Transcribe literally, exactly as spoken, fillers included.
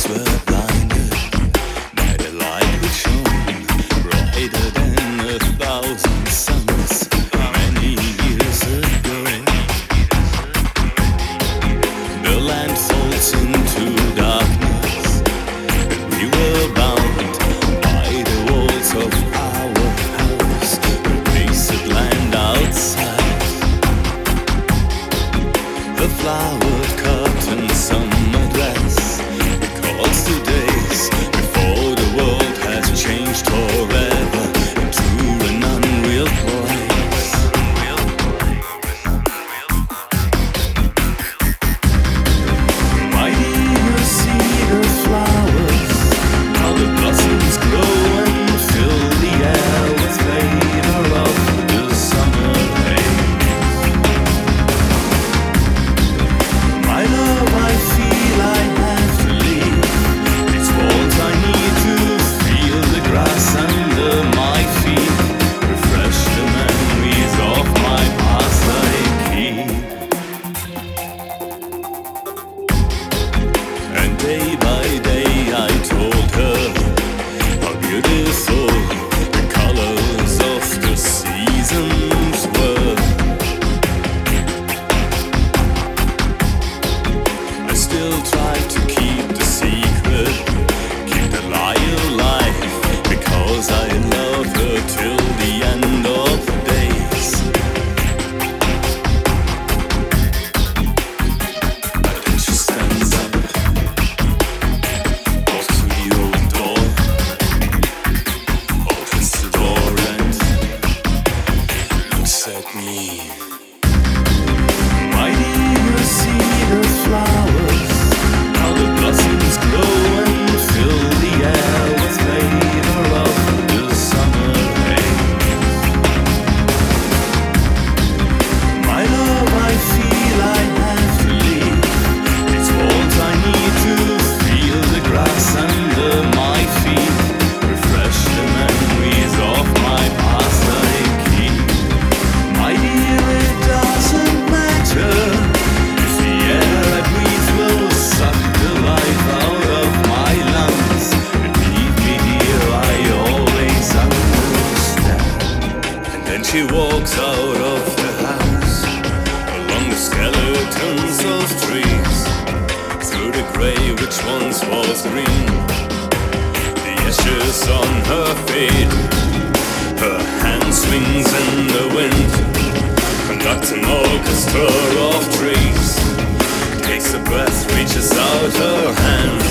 were blinded by the light which shone brighter than a thousand suns many years ago. The land falls into darkness, and we were bound by the walls of our house, the desert land outside. The flowered curtain summer dress recalls the days before the world has changed forever into an unreal place. Why do you see the flowers, how the blossoms grow and fill the air with flavor of the summer haze? My love, I feel I have to leave. It's walls I need to feel the grass under my feet, refresh the memories of my past I keep. And day by day I told her how beautiful the colors of the seasons were. I still try to keep the secret, keep the lie alive, because I love her till the end of days. But then she stands up, walks to the old door, opens the door and looks at me. Why do you see the flowers, how the blossoms grow and fill the air with flavor of the summer haze? My love, I feel I have to leave. It's walls I need to feel the grass under my feet, refresh the memories of my past I keep. My dear, it doesn't matter if the air I breathe will suck the life out of my lungs and leave me here, I always understand. And then she walks out of the house, along the skeletons of trees, through the grey which once was green, the ashes on her feet. Her hand swings in the wind, conducts an orchestra of trees, takes a breath, reaches out her hand,